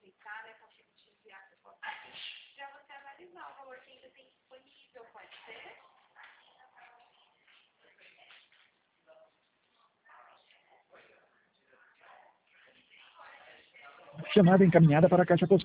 aceitar, né? Consigo te enviar essa foto aqui, para você analisar o valor que ainda tem disponível, pode ser? Chamada encaminhada para a caixa postal.